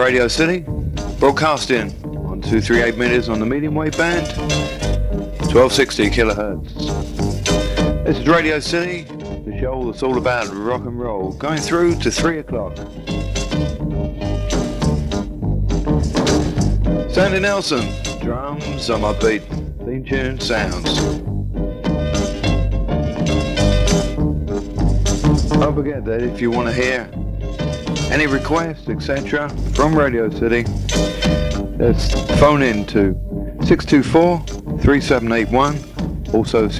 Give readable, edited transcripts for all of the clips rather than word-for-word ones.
Radio City, broadcasting on 238 meters on the medium wave band, 1260 kilohertz. This is Radio City, the show that's all about rock and roll, going through to 3 o'clock. Sandy Nelson, drums on my beat, theme tune sounds. Don't forget that if you want to hear any requests, etc. from Radio City, just phone in to 624-3781, also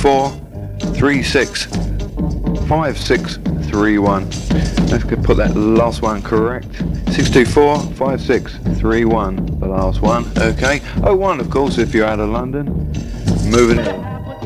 624-365631. Let's put that last one correct. 624-5631, the last one, okay. 01, of course, if you're out of London. Moving in.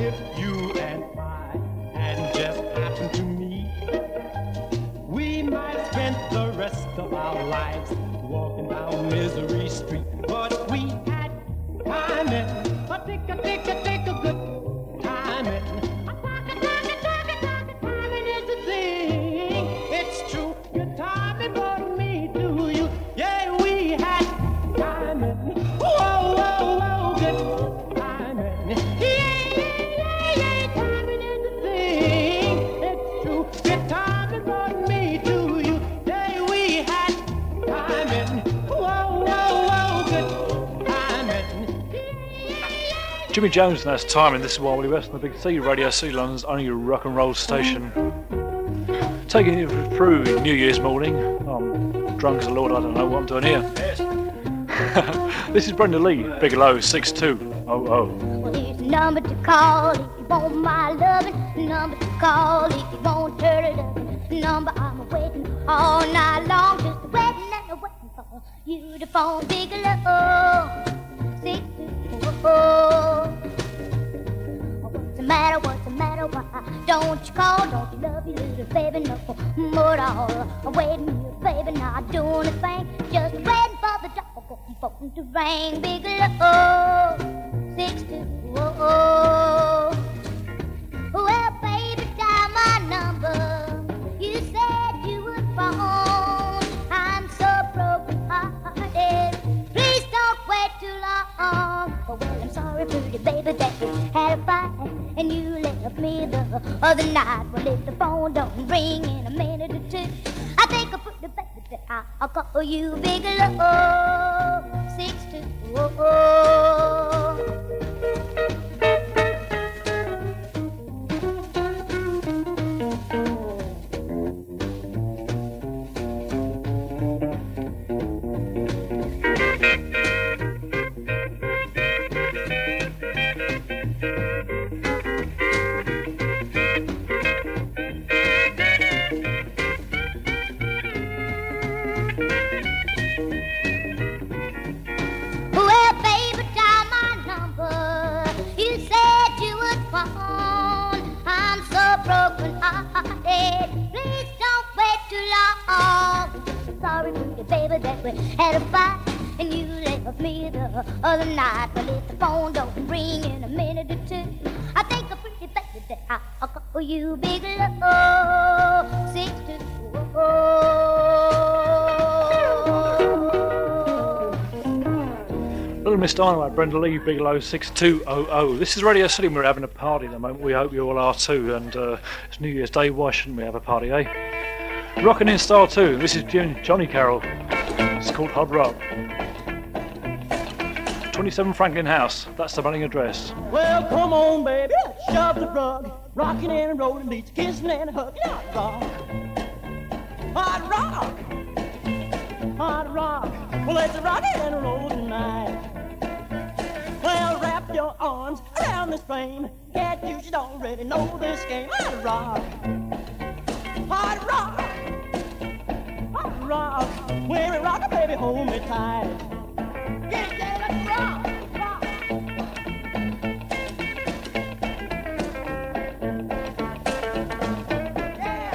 Jimmy Jones and that's time, and this is Wild West on the Big C, Radio C, London's only rock and roll station. Taking you through New Year's morning. I'm drunk as a lord, I don't know what I'm doing here. This is Brenda Lee, Bigelow, 6200. Well, here's a number to call if you want my loving. Number to call if you want her loving. Number I'm waiting all night long, just waiting and waiting for you to phone Bigelow. 6200. What's the matter, why don't you call, don't you love your little baby no more at all? I'm waiting here, baby, not doing a thing, just waiting for the phone to ring. Bigelow, 6200. Well, baby, dial my number, you said you would phone, I'm so broken-hearted, please don't wait too long. Oh, well, I'm sorry, pretty baby, that we had a fight and you left me the other night. Well, if the phone don't ring in a minute or two, I think I'll put the baby that I'll call you Bigelow, 6200. Baby, that we had a fight and you left me the other night. Well, if the phone don't ring in a minute or two, I think a pretty baby that I'll call you Bigelow, 6200. Little Miss Dynamite, Brenda Lee, Bigelow, 6200. This is Radio City and we're having a party at the moment. We hope you all are too, and it's New Year's Day, why shouldn't we have a party, eh? Rockin' in style too. This is Johnny Carroll. It's called Hard Rock. 27 Franklin House. That's the running address. Well, come on, baby, shove the rug. Rockin' and rollin' beats, kissin' and huggin'. Hard rock. Hard rock. Well, let's rock and roll tonight. Well, wrap your arms around this frame. Can't you should already know this game. Hard rock. Hard rock. Hard rock. When we rock, baby, hold me tight. Get it, let's rock. Rock. Yeah.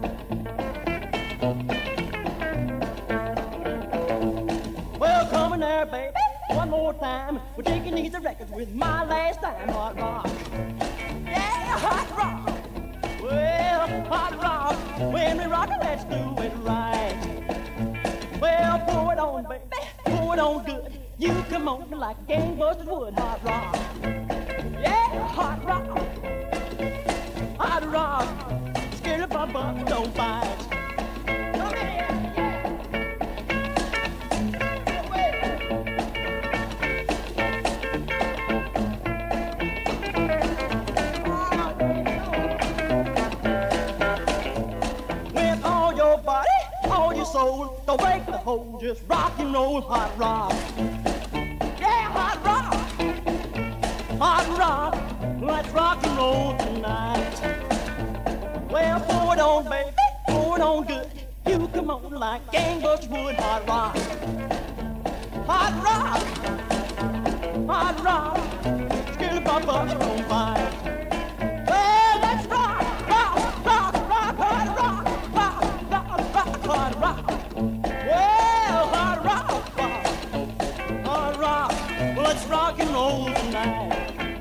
Well, come in there, baby, one more time. We're taking these records with my last time. Hard rock. Yeah, hard rock. Well, hard rock. When we rock, let's do it right. Well, pour it on, baby, pour it on good. You come on like gangbusters would. Hot rock, yeah, hot rock, hot rock. Scared of my butt, don't bite. Come here, with all your body, all your soul, don't break the whole, just rock and roll, hot rock. Yeah, hot rock, hot rock. Let's rock and roll tonight. Well, pour it on, baby, pour it on good. You come on like gangbusters would. Hot rock, hot rock, hot rock. Scared of my butt, don't bite. Well, let's rock, rock, rock, rock, hot rock, rock, rock, rock, hot rock. Well, hot rock, rock, hot rock. Well, let's rock and roll tonight.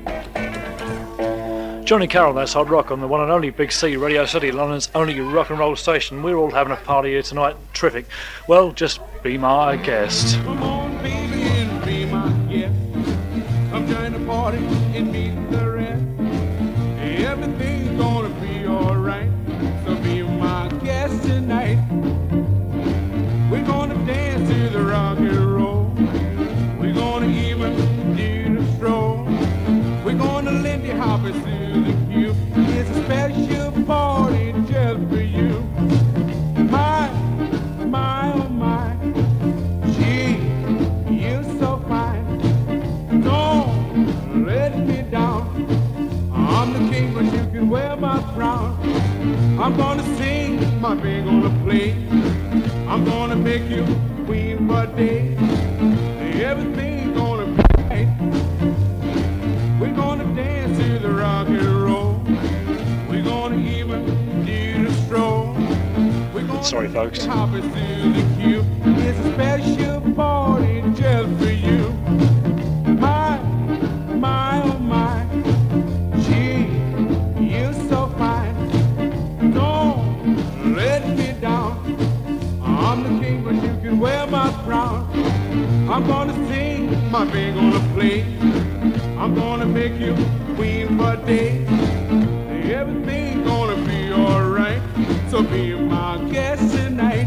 Johnny Carroll, that's Hot Rock on the one and only Big C, Radio City, London's only rock and roll station. We're all having a party here tonight. Terrific. Well, just be my guest. Come on, baby, and be my guest. Come join the party and meet the rest. Everything's gonna be alright. So be my guest tonight. We're gonna dance to the rock and roll. We're gonna even do the stroll. We're gonna Lindy Hop it through the queue. It's a special party just for you. My, oh my, gee, you're so fine. Don't let me down. I'm the king, but you can wear my crown. I'm gonna sing, my band gonna play. I'm gonna make you queen for a day. Everything's gonna be right. We're gonna dance to the rock and roll. We're gonna even do the stroll. We're gonna Sorry, folks. hop it through the queue. It's a special party just for you. My, oh my, gee, you're so fine. Don't let me down. I'm the king, but you can wear my crown. I'm gonna sing, my band gonna play. I'm gonna make you queen for a day. Everything's gonna be alright. So be my guest tonight.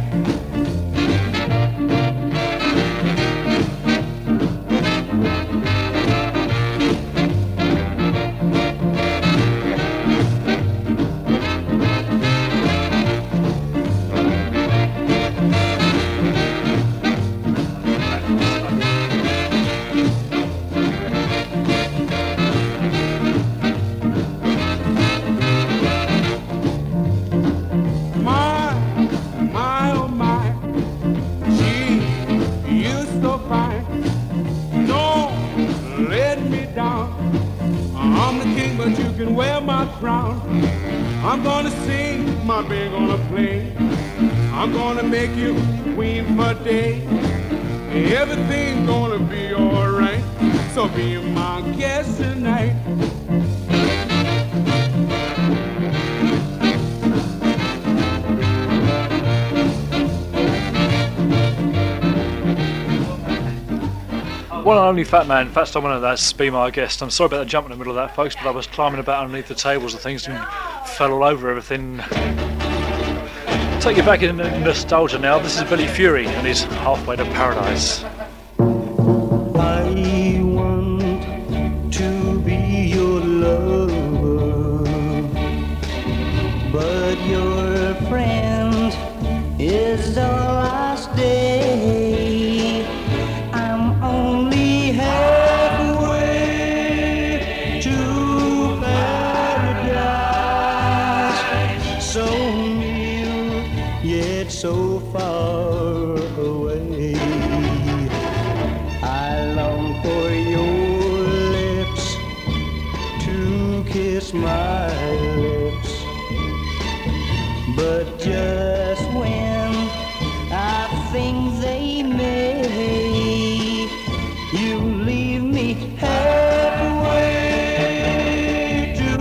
I'm gonna sing, my band gonna play. I'm gonna make you queen for a day. Everything's gonna be alright. So be my guest tonight. One and only Fat Man, Fats Domino, that's Be My Guest. I'm sorry about that jump in the middle of that, folks, but I was climbing about underneath the tables and things and fell all over everything. Take you back in nostalgia now. This is Billy Fury and he's Halfway to Paradise. I want to be your lover, but your friend is all I stay. I'm only halfway to paradise, so near yet so far away. I long for your lips to kiss my lips, but just when I think they may, you leave me halfway to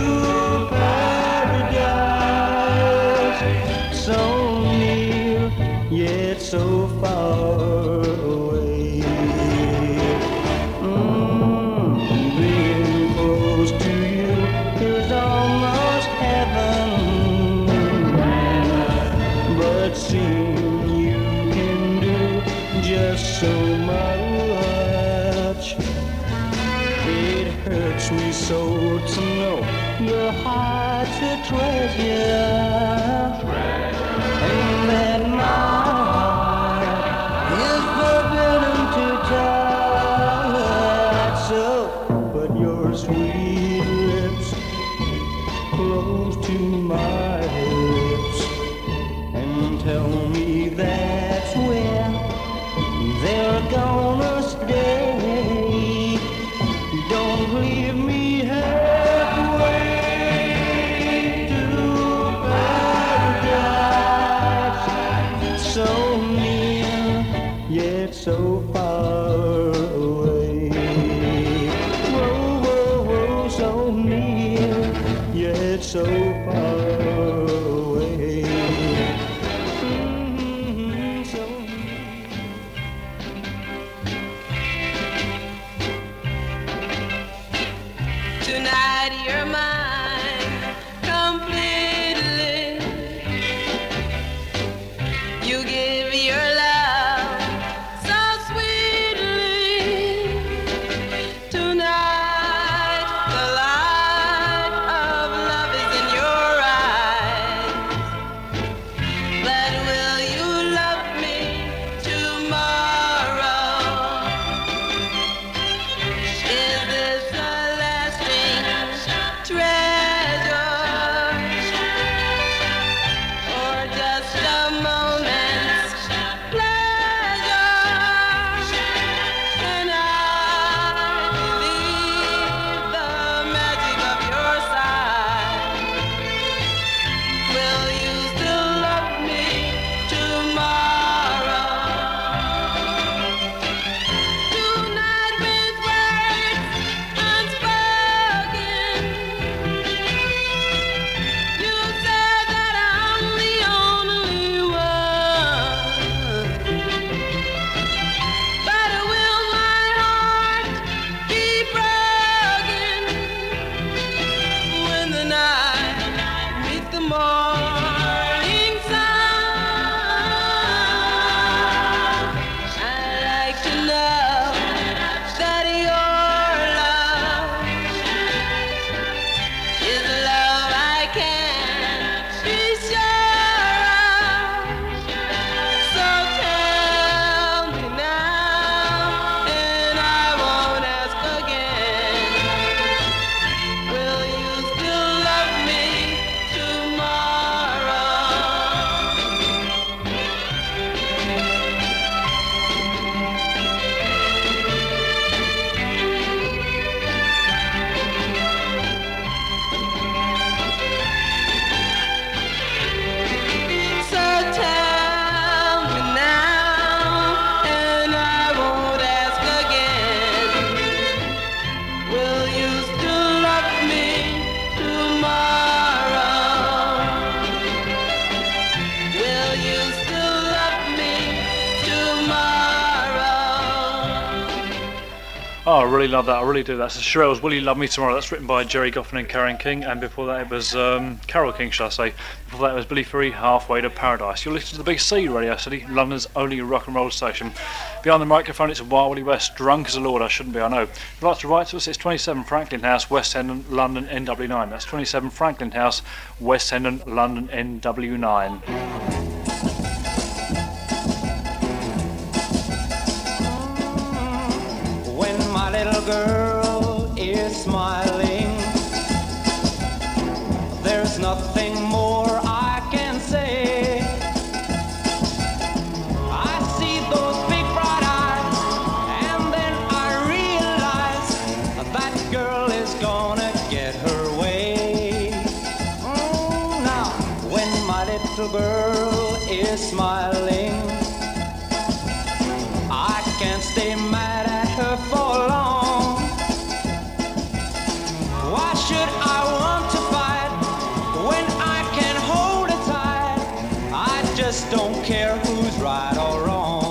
paradise, so near yet so far much. It hurts me so to know your heart's a treasure, and that my heart is forbidden to touch. So put your sweet lips close to my lips and tell me that's where they're gonna stay. Don't leave me halfway to paradise. So near, yet so far away. Whoa, whoa, whoa, so near, yet so far away. So tonight you're mine completely. You give your love so sweetly. Tonight the light of love is in your eyes. But will you love me tomorrow? Is this a lasting treasure, or just a moment's pleasure? Can I believe the magic of your sigh? Will you still love me tomorrow? Tonight with words unspoken, you said that I'm the only one. But will my heart be broken when the night meets the morning sun? I'd like to know that your love is love I can be sure of. So tell me now, and I won't ask again. Will you still love me tomorrow? So tell me now, and I won't ask again. Will you still love me tomorrow? Will you still love me tomorrow? Oh, I really love that. I really do. That's the Shirelles, Will You Love Me Tomorrow? That's written by Jerry Goffin and Karen King, and before that it was Carole King, shall I say. Before that it was Billy Fury, Halfway to Paradise. You're listening to the Big C Radio City, London's only rock and roll station. Behind the microphone it's Wild Willie West, drunk as a lord. I shouldn't be, I know. If you'd like to write to us, it's 27 Franklin House, West Hendon, London, NW9. That's 27 Franklin House, West Hendon, London, NW9. when my little girl is smiling, there's nothing more I can say. I see those big bright eyes, and then I realize that girl is gonna get her way. Now, when my little girl is smiling, I can't stay mad at her for long. Why should I want to fight when I can hold her tight? I just don't care who's right or wrong.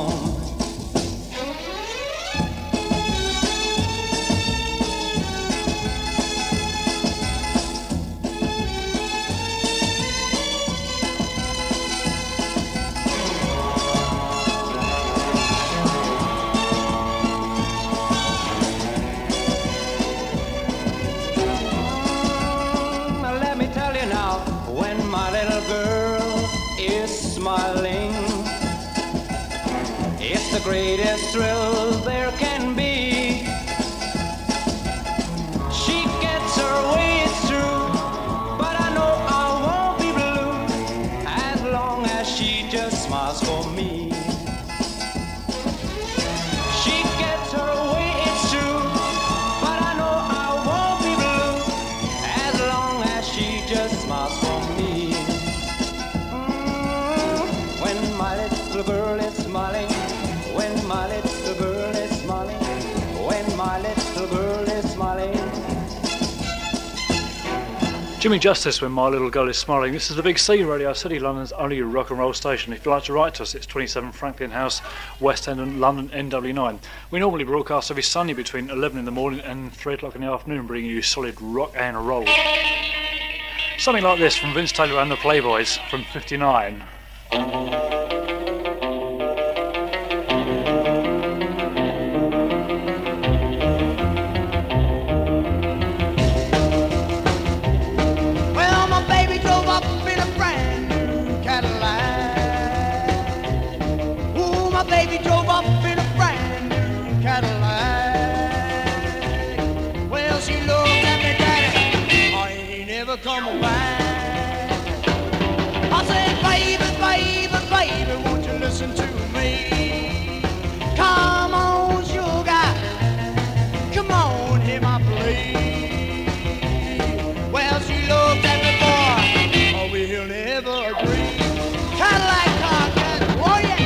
smiling. It's the greatest thrill there can be. She gets her way, it's true, but I know I won't be blue as long as she just smiles for me. She gets her way, it's true, but I know I won't be blue as long as she just smiles for me. When my little girl is smiling, when my little girl is smiling, when my little girl is smiling. Jimmy Justice, When My Little Girl Is Smiling. This is the Big C, Radio City, London's only rock and roll station. If you'd like to write to us, it's 27 Franklin House, West End, and London, NW9. We normally broadcast every Sunday between 11 in the morning and 3 o'clock in the afternoon, bringing you solid rock and roll. Something like this from Vince Taylor and the Playboys from 59. Come back. I said, baby, baby, baby, won't you listen to me? Come on, sugar, come on, hear my plea. Well, she looked at me, boy, oh, we'll never agree. Cadillac car, Cadillac, oh yeah.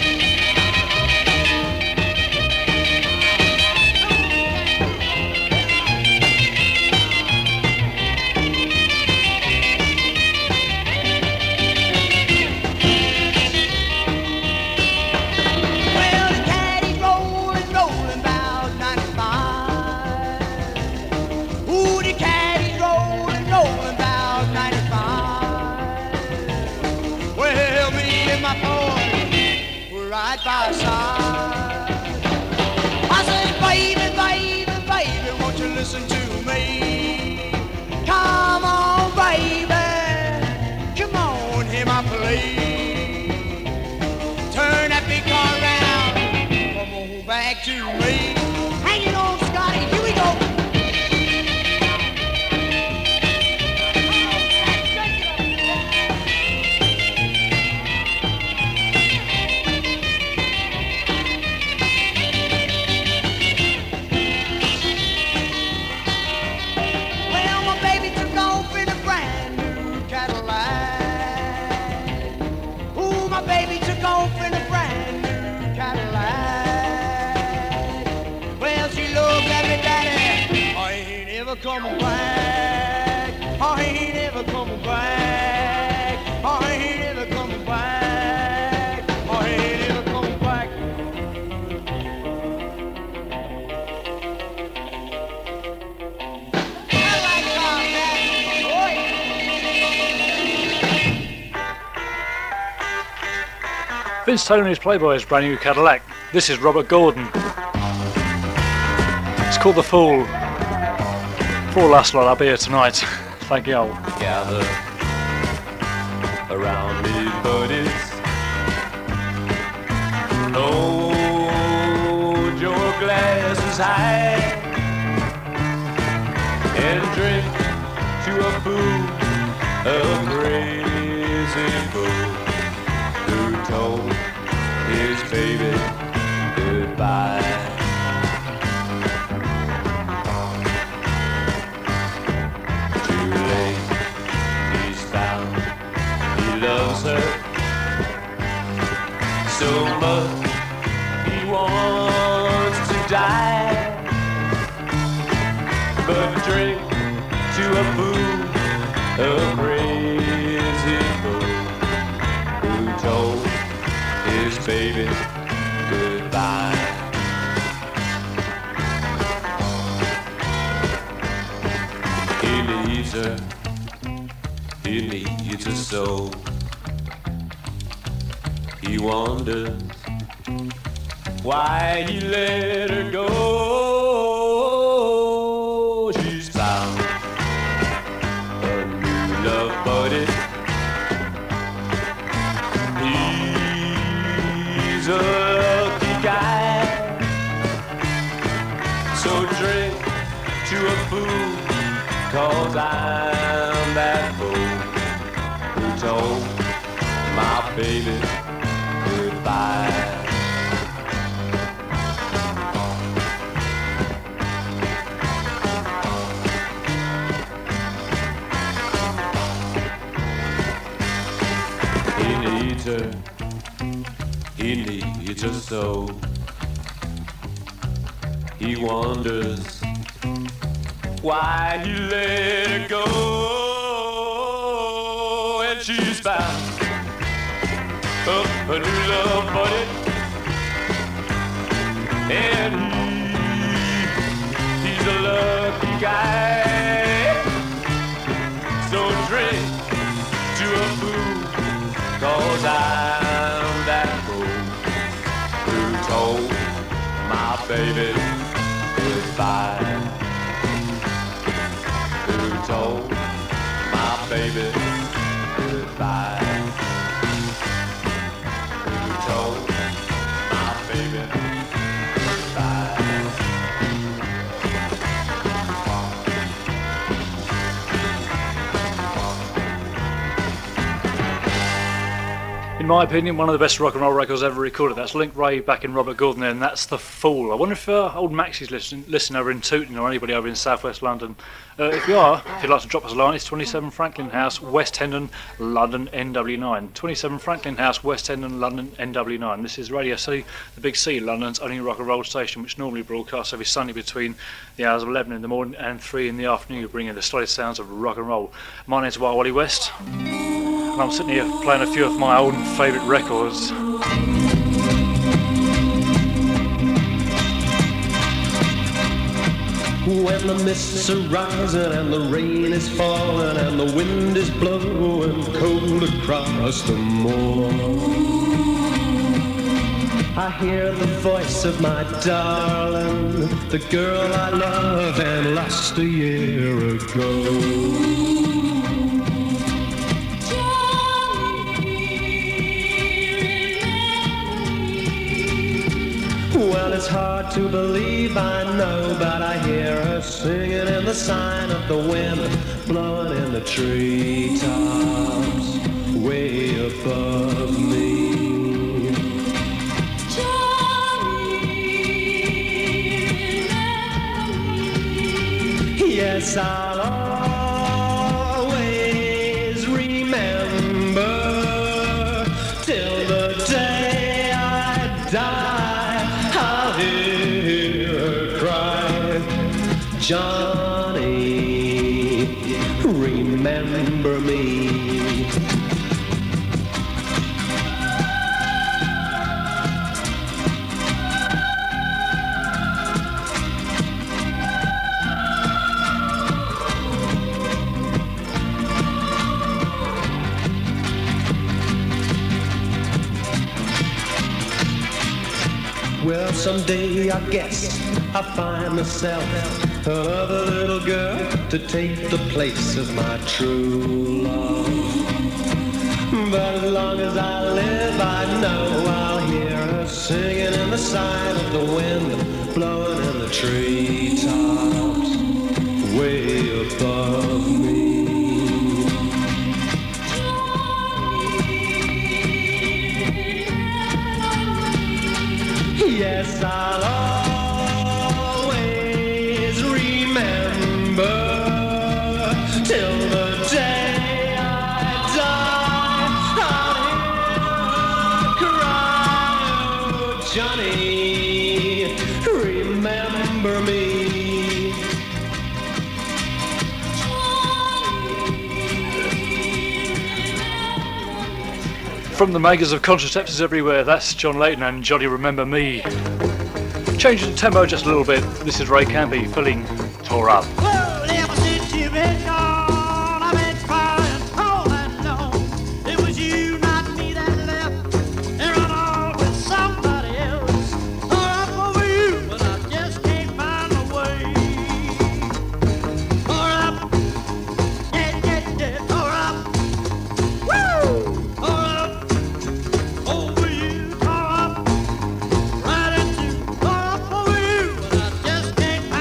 By side. I said, baby, baby, baby, won't you listen to me? Come on, baby, come on, hear my plea. Turn that big car around, come on back to me. Hang it on, Scotty, here we go. Coming back, I ain't ever coming back, I ain't ever coming back, I ain't ever coming back. I like Cadillac, Vince Taylor and his Playboys' brand new Cadillac. This is Robert Gordon. It's called The Fool. Poor last lot up here tonight. Thank you all. Gather around me, buddies. Hold your glasses high and drink to a fool, a crazy fool who told his baby goodbye. Loves her so much, he wants to die, but drink to a fool, a crazy fool who told his baby goodbye. He leaves her, he needs her so. He wonders why he let her go. She's found a new love buddy. He So drink to a fool, 'cause I'm that fool who told my baby goodbye. He needs her, he needs her so. He wonders why he let her go, and she's found up a new love buddy, and he's a lucky guy. So drink to a fool, 'cause I'm that fool who told my baby goodbye. Who told my baby goodbye? Who told my baby goodbye? In my opinion, one of the best rock and roll records ever recorded. That's Link Wray back in Robert Gordon there, and that's The Fool. I wonder if old Maxie's listening over in Tooting or anybody over in southwest London. If you are, if you'd like to drop us a line, it's 27 Franklin House, West Hendon, London, NW9. 27 Franklin House, West Hendon, London, NW9. This is Radio C, the Big C, London's only rock and roll station, which normally broadcasts every Sunday between the hours of 11 in the morning and 3 in the afternoon, bringing the solid sounds of rock and roll. My name's Wild Wally West, and I'm sitting here playing a few of my old favourite records. When the mists are rising and the rain is falling and the wind is blowing cold across the moor, I hear the voice of my darling, the girl I love and lost a year ago. Well, it's hard to believe, I know, but I hear her singing in the sign of the wind, blowing in the treetops, way above me. Yes, I'll always remember till the day I die. Johnny, remember me. Well, someday I guess I'll find myself another little girl to take the place of my true love. But as long as I live, I know I'll hear her singing in the sign of the wind, blowing in the treetops, way above me. Yes, I'll always remember till the day I die. I'll hear her cry, oh, Johnny, remember me. From the makers of Contraceptives Everywhere, that's John Layton and Johnny Remember Me. Changing the tempo just a little bit, this is Ray Campbell filling Tore Up. Well, ever since you've been gone, I've been crying all night long. It was you, not me, that left and run off with somebody else. Tore up over you, but I just can't find a way. Tore up, yeah, yeah, yeah, tore up. Woo! Tore up over you, tore up right into, tore up over you, but I just can't find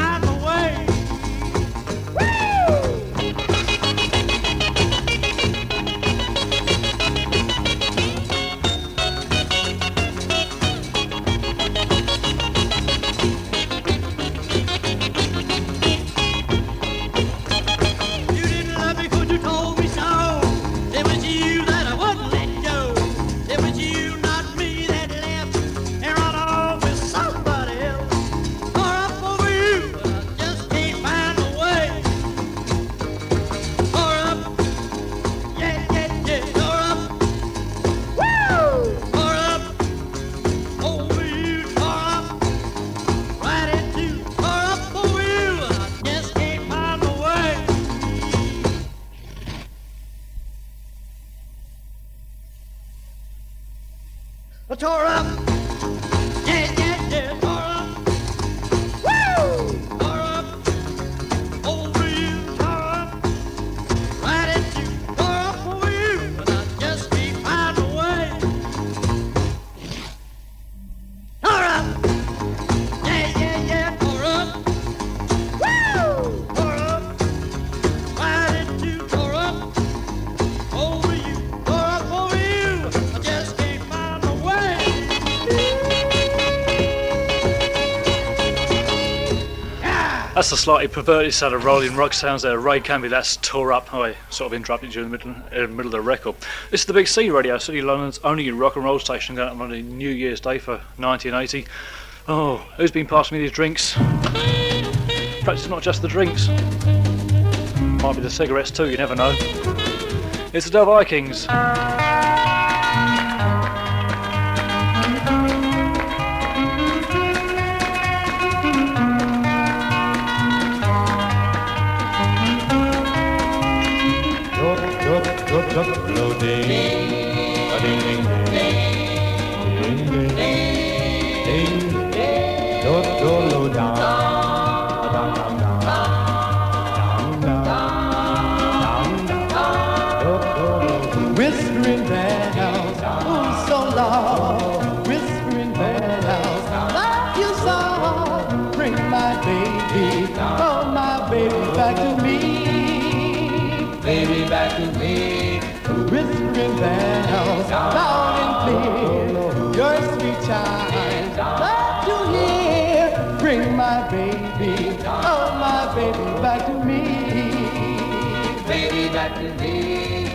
tore up. Yeah, yeah, yeah, tore up. Woo! Tore up over you, tore up. Right at you, tore up over you. But I just can't find a way. Tore up. Yeah, yeah, yeah, tore up. Woo! Tore up. Right at you, tore up over you, tore up over you. I just can't find a way. That's the slightly perverted set of rolling rock sounds there. Ray Canby, that's Tore Up. Oh, I sort of interrupted you in the middle of the record. This is the Big C Radio, City London's only rock and roll station, going up on a New Year's Day for 1980. Oh, who's been passing me these drinks? Perhaps it's not just the drinks. Might be the cigarettes too, you never know. It's the Del Vikings. Whispering bells, oh so long. Whispering bells, love you so. Bring my baby, oh my baby back to me. Baby back to me. Whispering bells, loud and clear. Your sweet chimes, love to hear. Bring my baby, oh my baby back to me. Baby back to me.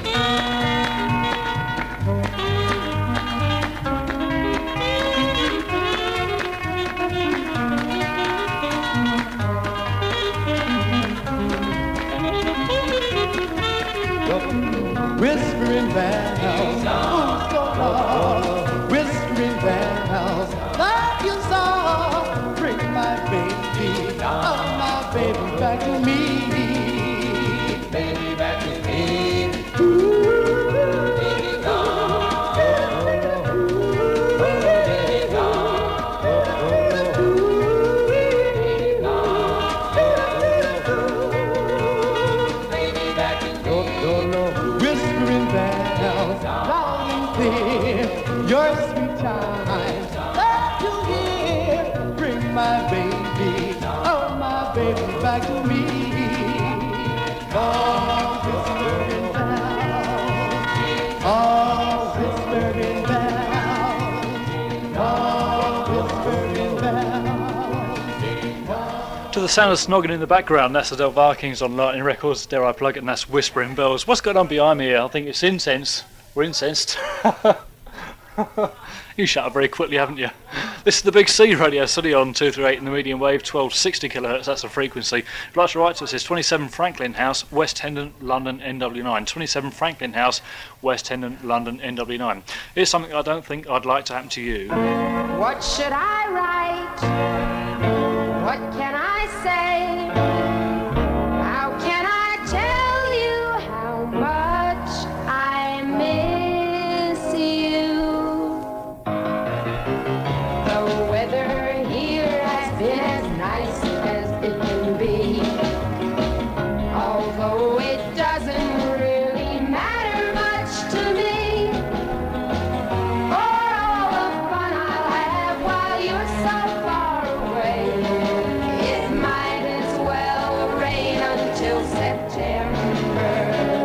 Whispering bells, oh so long. Whispering bells, love you so. Bring my baby, oh my baby back to me. Baby back to me. Ooh, baby gone. Baby gone. Baby gone. Baby back to me. Whispering bells, loud and clear. Your sweet chimes, love to hear. Bring my baby, oh my baby back to me. Oh, whispering bells, oh, whispering bells, oh, whispering bells. To the sound of snogging in the background, that's the Del Vikings on Lightning Records. Dare I plug it? And that's Whispering Bells. What's going on behind me here? I think it's incense. We're incensed. You shut up very quickly, haven't you? This is the Big C Radio, City on 238 in the medium wave, 1260 kHz, that's the frequency. If you'd like to write to us, it's 27 Franklin House, West Hendon, London, NW9. 27 Franklin House, West Hendon, London, NW9. Here's something I don't think I'd like to happen to you. What should I write? What can I say? How can I tell you how much I miss you? The weather here has been as nice as it can be, although it doesn't really matter much to me. For all the fun I'll have while you're so far away, it might as well rain until September.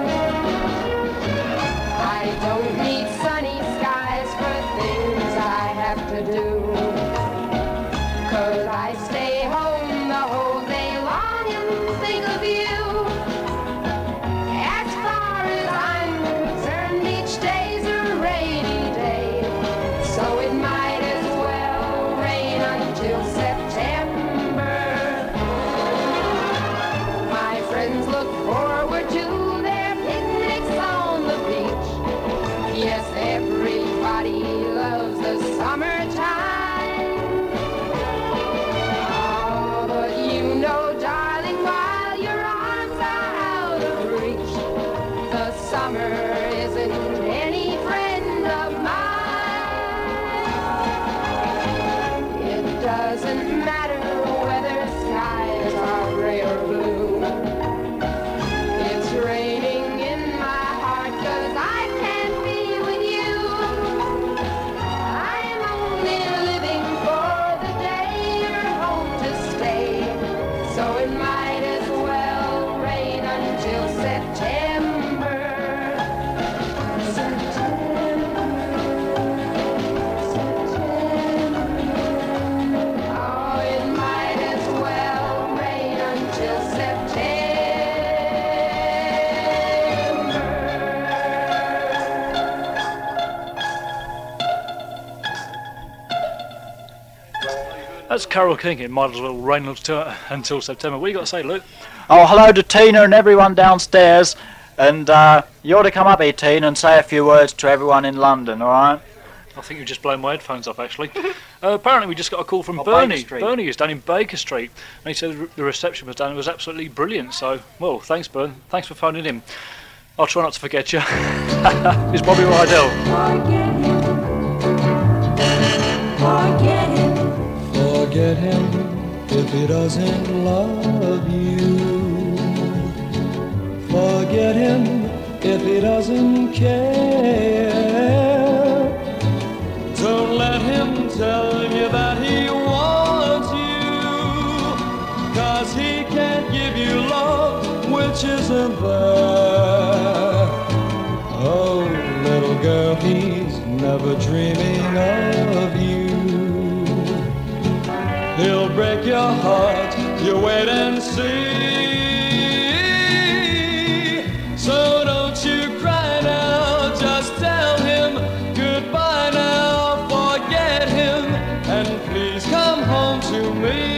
I don't need sunny skies for things I have to do, 'cause I stay home That's Carol King. It might as well rain until September. What do you got to say, Luke? Oh, hello to Tina and everyone downstairs. And you ought to come up here, Tina, and say a few words to everyone in London, all right? I think you've just blown my headphones off, actually. Apparently, we just got a call from Baker Bernie. Street. Bernie is down in Baker Street. And he said the reception was down. It was absolutely brilliant. So, well, thanks, Bern. Thanks for phoning in. I'll try not to forget you. It's Bobby Rydell. Forget him. Forget him if he doesn't love you. Forget him if he doesn't care. Don't let him tell you that he wants you, 'cause he can't give you love which isn't there. Oh, little girl, he's never dreaming of you. He'll break your heart, you wait and see. So don't you cry now, just tell him goodbye now. Forget him and please come home to me.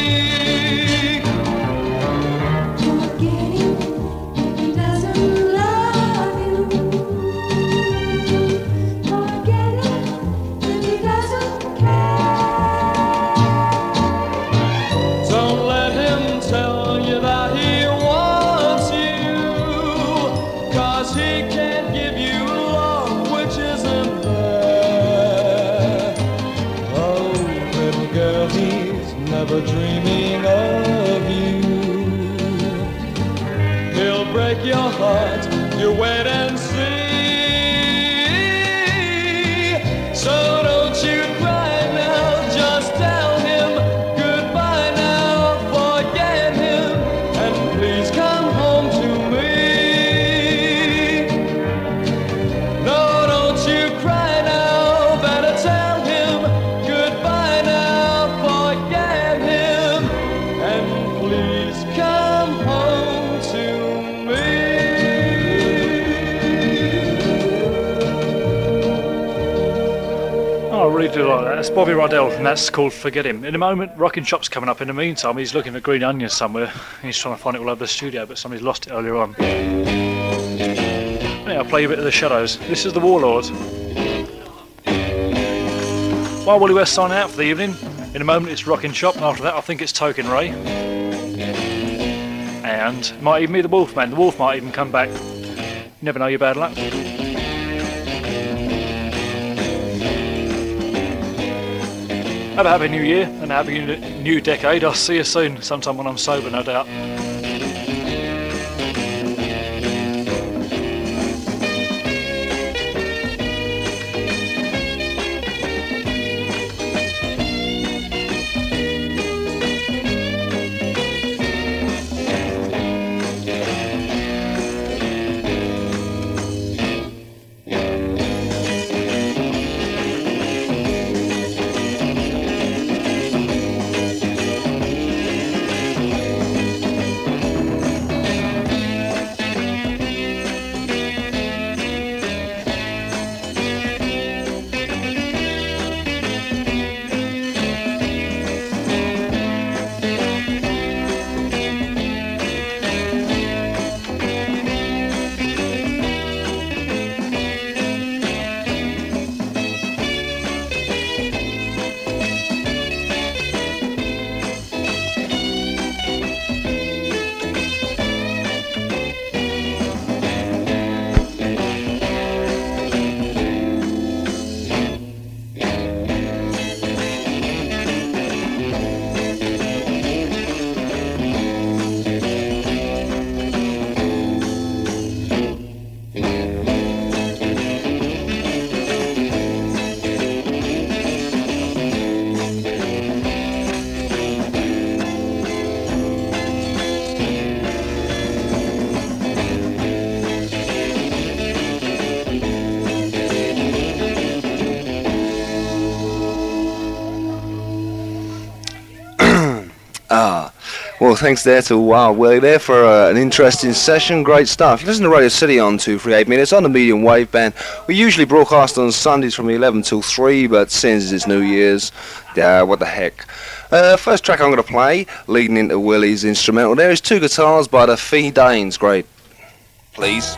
Dreaming of you, he'll break your heart, you wait and see. So don't you cry now, just tell him goodbye now. Forget him and please come home to me. No, don't you cry now, better tell him goodbye now. Forget him and please come home to me. Oh, I really do like that. That's Bobby Rydell, and that's called Forget Him. In a moment, Rockin' Shop's coming up. In the meantime, he's looking for green onions somewhere. He's trying to find it all over the studio, but somebody's lost it earlier on. Yeah, I'll play you a bit of the Shadows. This is the Warlord. While Wally West signing out for the evening. In a moment, it's Rockin' Shop, and after that, I think it's Token Ray. And it might even be the Wolfman. The Wolf might even come back. You never know your bad luck. Have a happy new year and a happy new decade. I'll see you soon, sometime when I'm sober, no doubt. Well, thanks there to Wild Willie there for an interesting session. Great stuff. You listen to Radio City on 238 minutes on the medium wave band. We usually broadcast on Sundays from 11 till 3, but since it's New Year's, what the heck. First track I'm going to play, leading into Willie's instrumental, there is Two Guitars by the Fee Danes. Great. Please.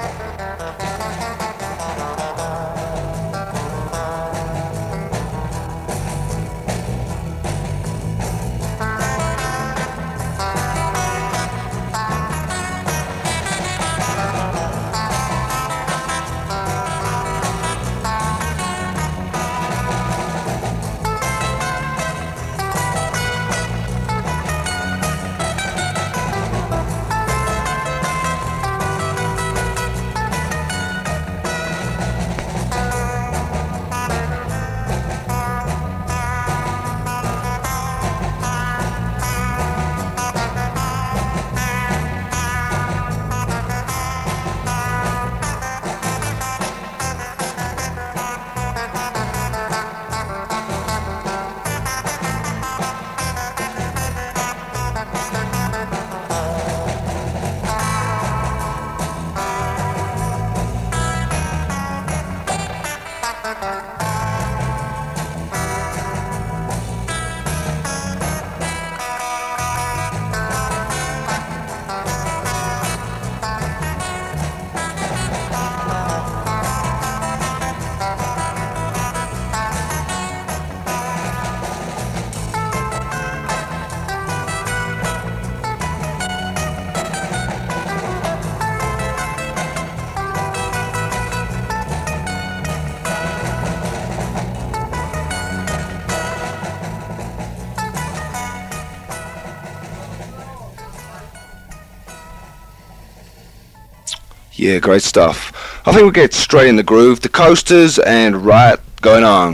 Yeah, great stuff. I think we'll get straight in the groove. The Coasters and Riot Going On.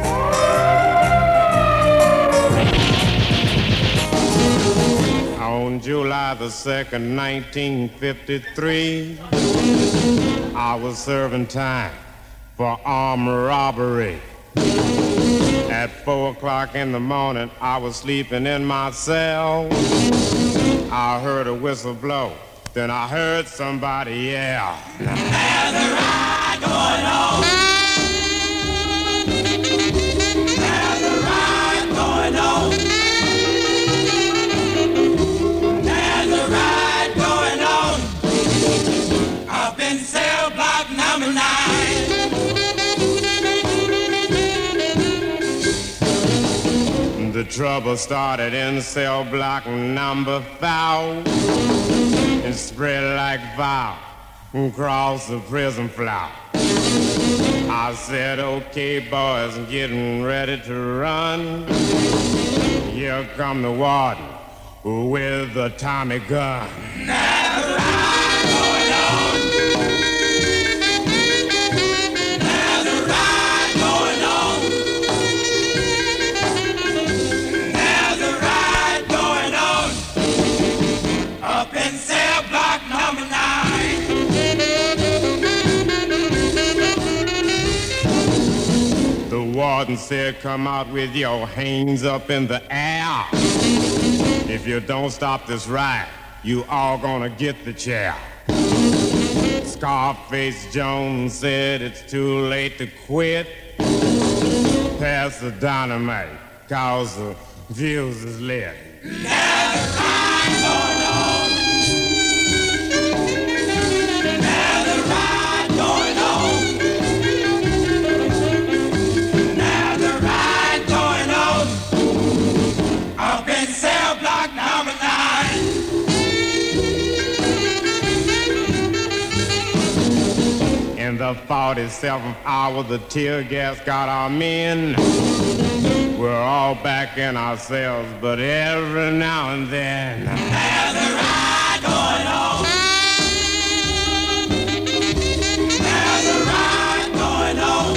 On July the 2nd, 1953, I was serving time for armed robbery. At 4 o'clock in the morning, I was sleeping in my cell. I heard a whistle blow. Then I heard somebody yell. There's a riot going on. There's a riot going on. There's a riot going on. Up in cell block number 9. The trouble started in cell block number 5. And spread like fire across the prison floor. I said, okay, boys, I'm getting ready to run. Here come the warden with the Tommy gun. There's a riot going on. There's a riot going on. There's a riot going on. Up in cell block number 9. The warden said, come out with your hands up in the air. If you don't stop this riot, you all gonna get the chair. Scarface Jones said it's too late to quit. Pass the dynamite, cause the fuse is lit. There's a riot going on. There's a riot going on. There's a riot going on. Up in cell block number 9. In the 47th hour, the tear gas got our men. We're all back in our cells, but every now and then there's a riot going on. There's a riot going on.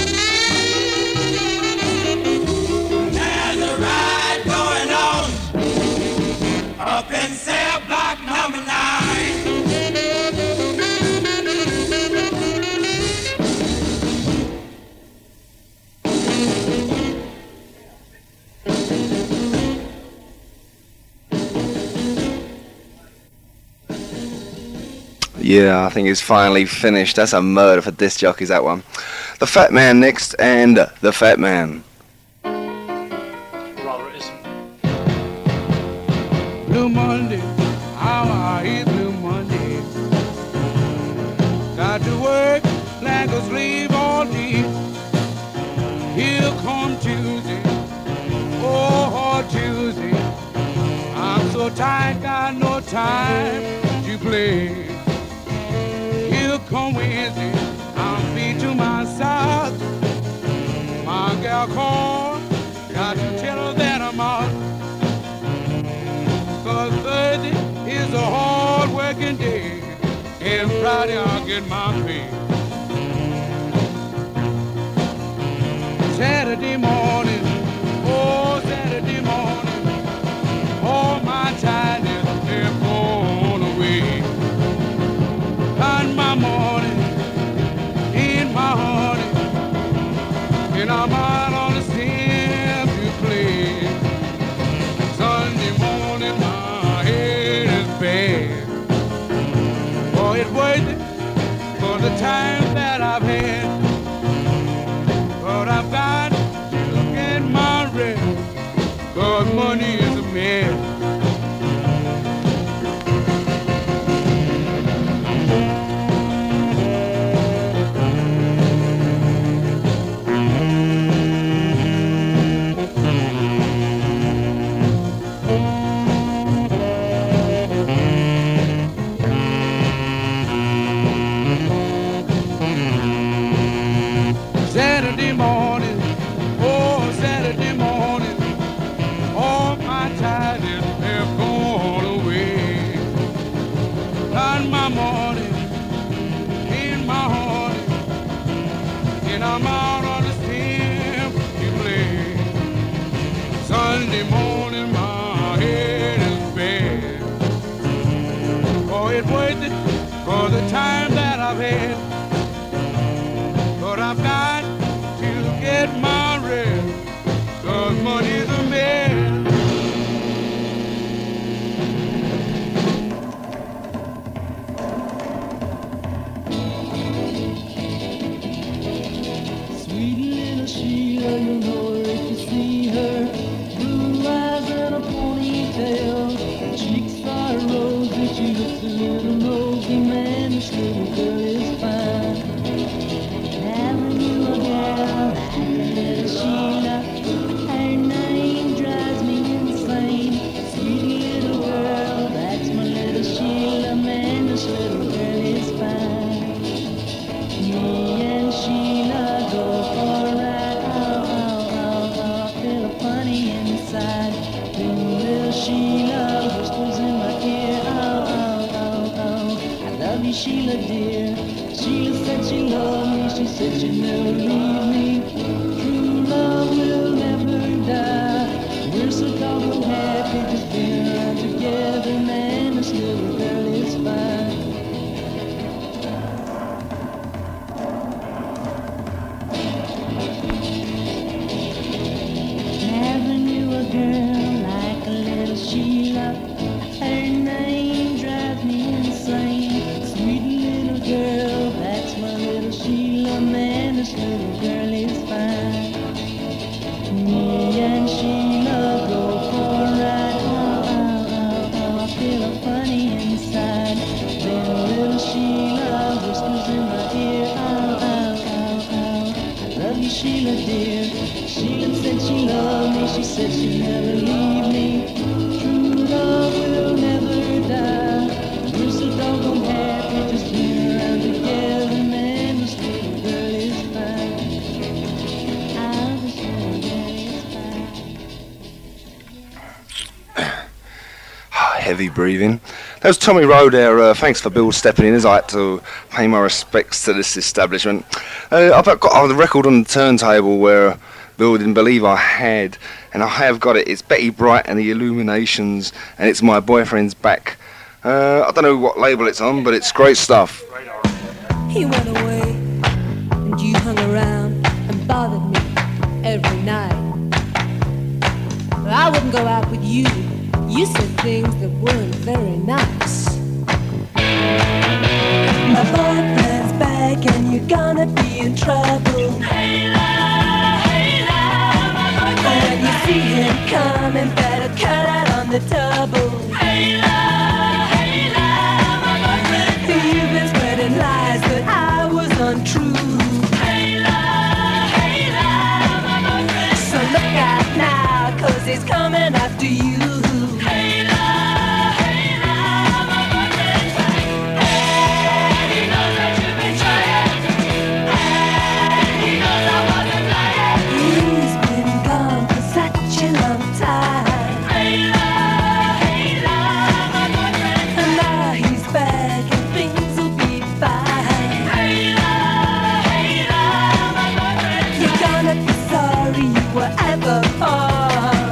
There's a riot going on. Up in cell block number 9. Yeah, I think it's finally finished. That's a murder for disc jockeys, that one. The Fat Man next, and The Fat Man. Rather it isn't. Blue Monday, how I hate Blue Monday. Got to work like a slave all day. Here come Tuesday, oh Tuesday. I'm so tired, got no time to play. Here come Wednesday, I'm beat to my side. My gal called, got to tell her that I'm out. 'Cause Thursday is a hard working day, and Friday I'll get my pay. Saturday morning, oh Saturday morning, all my tiredness is gone away. And my morning, in my honey, and I'm out on the stem to play. Sunday morning, my head is bad. Boy, it's worth it for the time that I've had. But I've got to get my rest, 'cause money is a mess. Saturday morning, oh Saturday morning, all my tidings have gone away. On my morning, in my honey, and I'm out on the stem to play. Sunday morning, my head is bad. Oh, it's worth it for the time that I've had. But I've got to get my rest, 'cause money's a man. Sweet little Sheila, you'll know her if you see her. Blue eyes and a ponytail, cheeks are rosy. She looks a little rosy, man. This little girl is fine. Having you a girl like a little Sheila, her name drives me insane. Sweet little girl, that's my little Sheila, man. This little girl is fine. Me and Sheila go for a ride, I feel funny inside. Then little Sheila whispers in my ear, I love you, Sheila dear. Sheila said she loved me, she said she'd never leave me. True love will never die. We're so doggone happy just being around together, man. This little girl is fine. Having you a girl like a little Sheila, her name drives me insane. Sweet little girl, that's my little Sheila, man. This little girl is fine. Me and Sheila go for a ride, I feel funny inside. Then little Sheila whispers in my ear, I love you, Sheila dear. Sheila said she loved me, she said she'd never leave me. True love will never die. We're so doggone happy just being around together, man. This little girl is fine. This little girl is fine. Heavy breathing. That was Tommy Rowe there. Thanks for Bill stepping in, as I had to pay my respects to this establishment. I've got the record on the turntable where Bill didn't believe I had, and I have got it. It's Betty Bright and the Illuminations, and it's My Boyfriend's Back. I don't know what label it's on, but it's great stuff. He went away, and you hung around and bothered me every night. I wouldn't go out with you. You said things that weren't very nice. My boyfriend's back and you're gonna be in trouble. When you see him coming, better cut out on the double. You've been spreading lies, but I was untrue. So look out now, 'cause he's coming after you. He's been gone for such a long time. And now he's back and things will be fine. You're gonna be sorry you were ever born.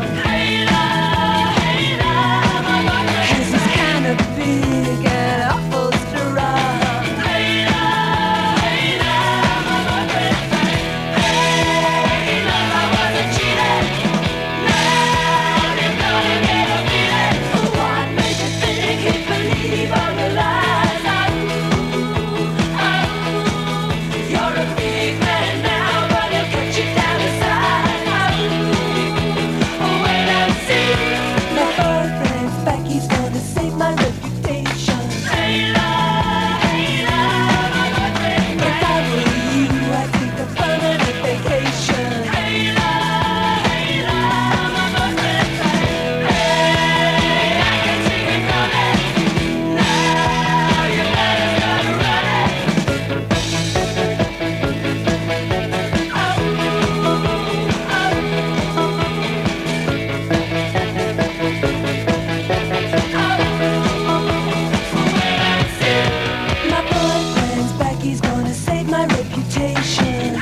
'Cause he's kind of big and awful strong. What made you think he'd believe all the lies? You're a big man now, but he'll cut you down to size. Wait and see. My boyfriend's back, he's gonna save my reputation. If I were you, I'd take a permanent vacation. My boyfriend's back, he's gonna save my reputation.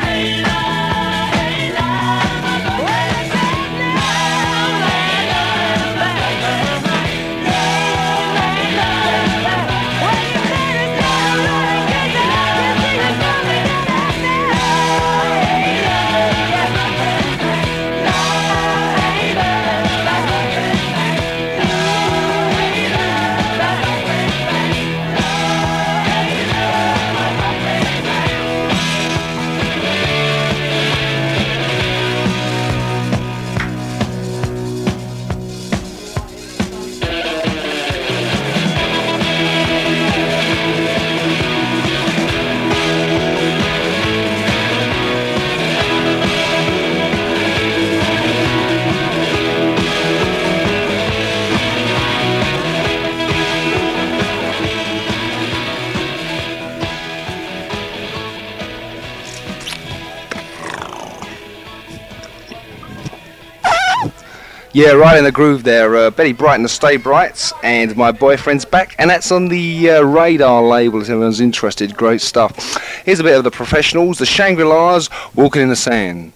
Yeah, right in the groove there. Betty Bright and the Stay Brights, and My Boyfriend's Back, and that's on the Radar label if anyone's interested. Great stuff. Here's a bit of the Professionals, the Shangri-Las, Walking in the Sand.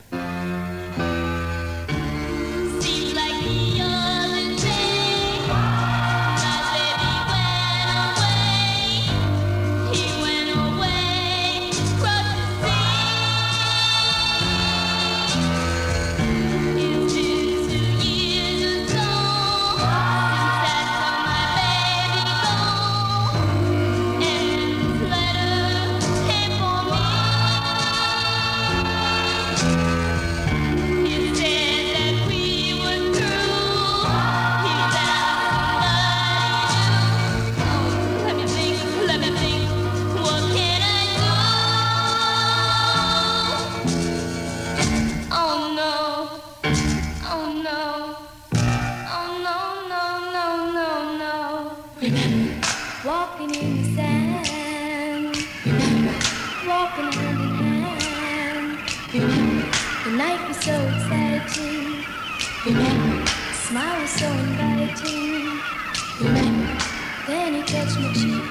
Walking in the sand, walking hand in hand. The night was so exciting. Smile was so inviting. Then he touched my cheek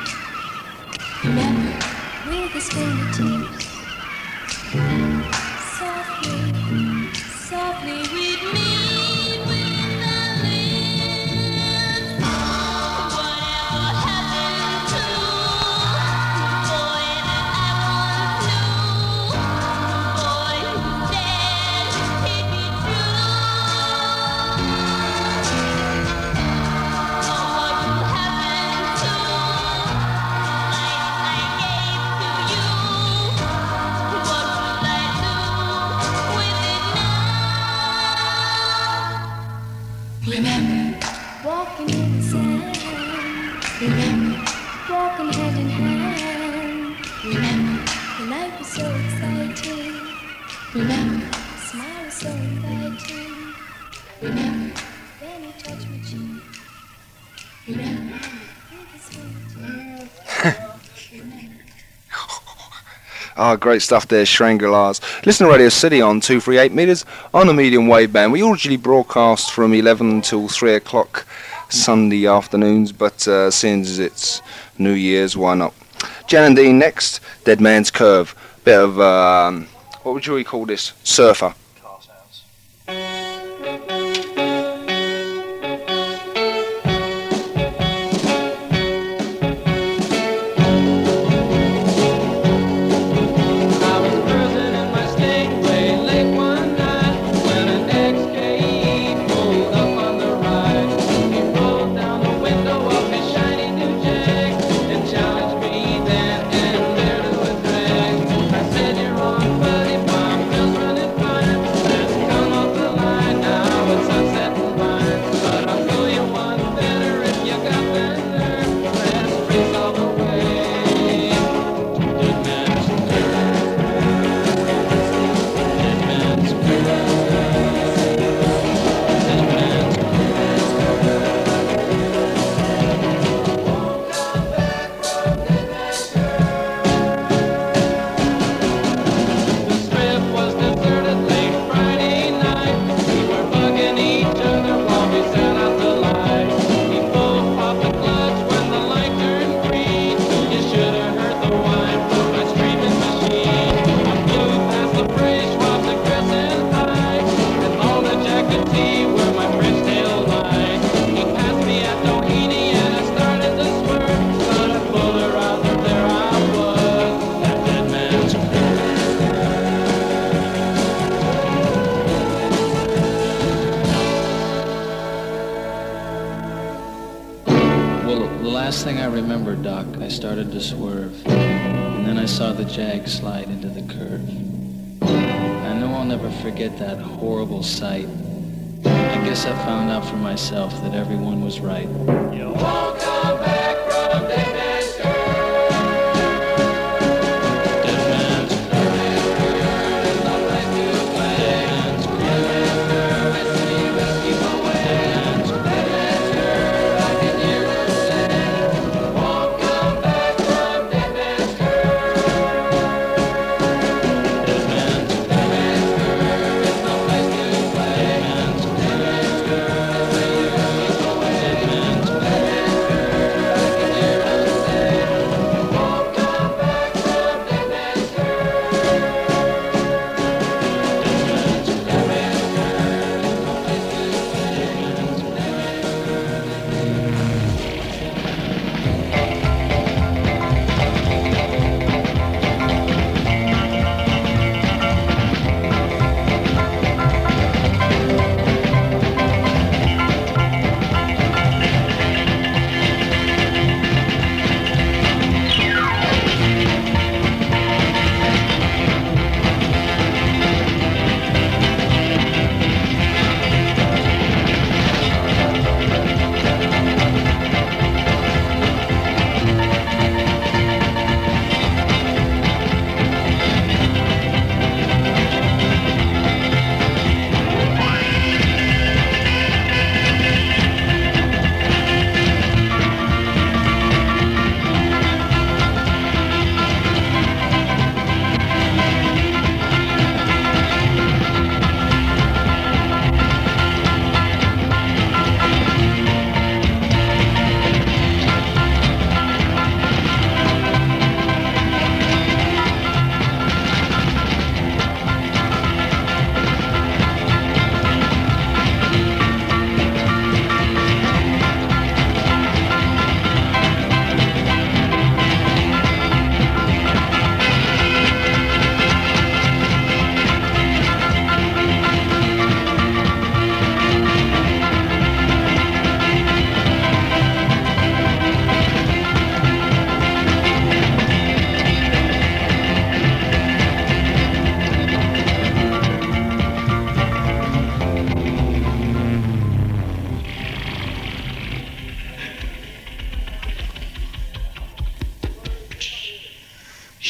with his fingertips. Softly, softly with me. I Remember, walking hand in hand. Remember, the night was so exciting. Remember, the smile was so inviting. Remember, when you touched my cheek. Remember, Ah, great stuff there, Shangri-Las. Listen to Radio City on 238 metres on the medium wave band. We usually broadcast from 11 until 3 o'clock Sunday afternoons, but seeing as it's New Year's, why not? Jan and Dean next, Dead Man's Curve. Bit of, what would you call this? Surfer. I started to swerve, and then I saw the Jag slide into the curve. I know I'll never forget that horrible sight. I guess I found out for myself that everyone was right. You won't come back from Dead Man's Curve. Dead Man's Curve is no place to play. Dead Man's Curve is to be rescued away. Dead Man's Curve, I can hear them say. Won't come back from Dead Man's Curve. Dead Man's Curve is no place to play. Dead Man's Curve is to be rescued away. Dead Man's Curve.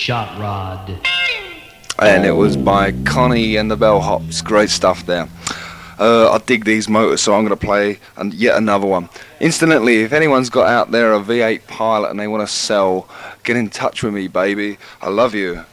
Shot Rod. And it was by Connie and the Bellhops. Great stuff there. I dig these motors, so I'm going to play yet another one. Incidentally, if anyone's got out there a V8 Pilot and they want to sell, get in touch with me, baby. I love you.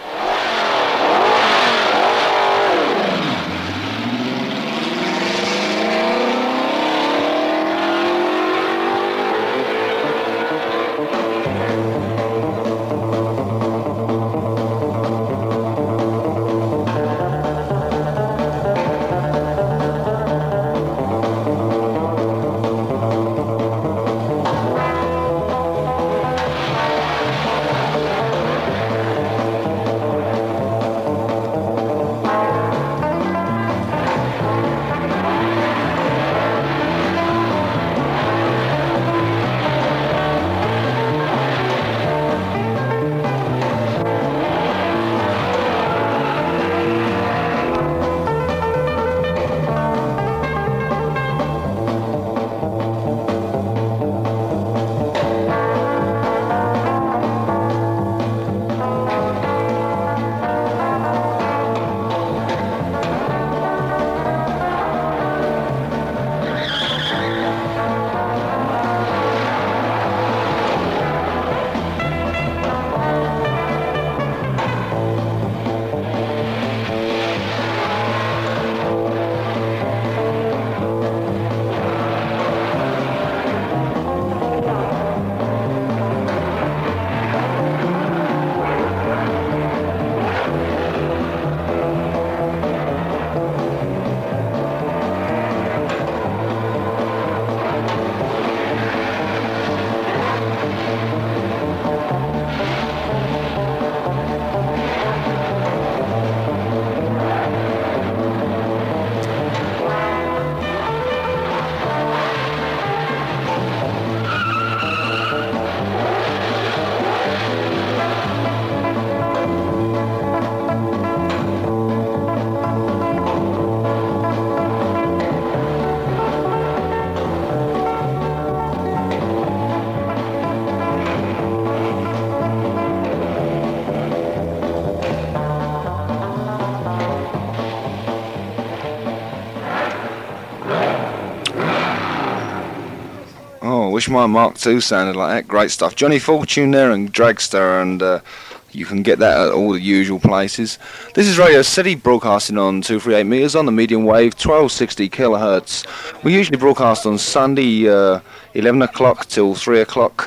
Wish my Mark II sounded like that. Great stuff. Johnny Fortune there and Dragster, and you can get that at all the usual places. This is Radio City, broadcasting on 238 meters on the medium wave, 1260 kilohertz. We usually broadcast on Sunday, 11 o'clock till 3 o'clock,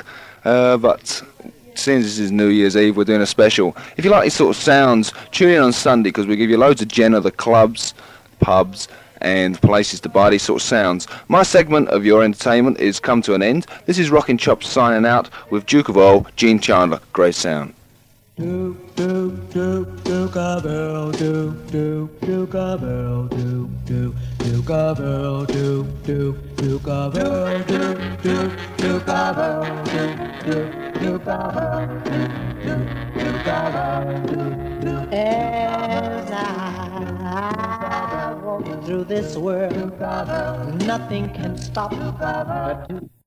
but since this is New Year's Eve, we're doing a special. If you like these sort of sounds, tune in on Sunday, because we give you loads of Jenna, the clubs, pubs, and places to buy these sort of sounds. My segment of your entertainment is come to an end. This is Rockin' Chops signing out with Duke of Earl, Gene Chandler. Great sound. Duke of Earl, Duke of Earl, Duke of Earl, Duke of Earl, Duke of Earl, Duke of Earl, Duke of Earl. As I walk through this world, nothing can stop but